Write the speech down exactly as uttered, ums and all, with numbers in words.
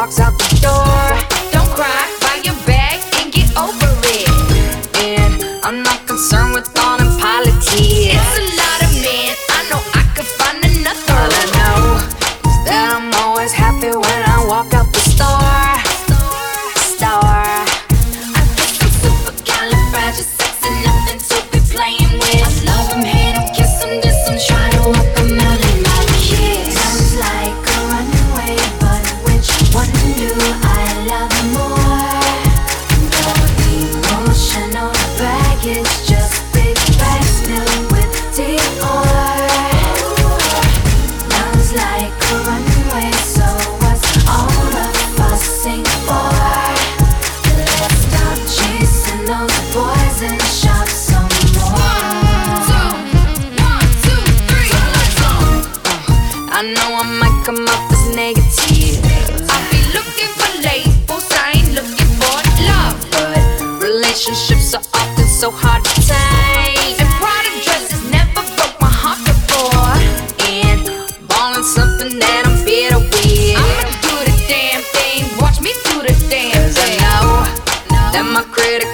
walks out the door. Don't cry, buy your bag and get over it. And I'm not concerned with all them politics. It's a lot of men, I know I could find another. All I know is that I'm always happy when I walk out the store. Store. I guess I'm supercalifragilistic, nothing to be playing with. I love him, hate him, kiss him, diss him, try to walk him out in my kiss. Sounds like a runaway, but which one do I love more? The emotional baggage, just big bags filled with Dior. Sounds like a runaway, so what's all the fussing for? Let's stop chasing those boys and shop some more. Two, one, two, three, let's go. I know I might come up as negative, I be looking for labels, I ain't looking for love. but relationships are often so hard to take. And Prada dresses never broke my heart before. And ballin' something that I'm bitter with. I'ma do the damn thing, watch me do the damn Cause I thing. know that my credit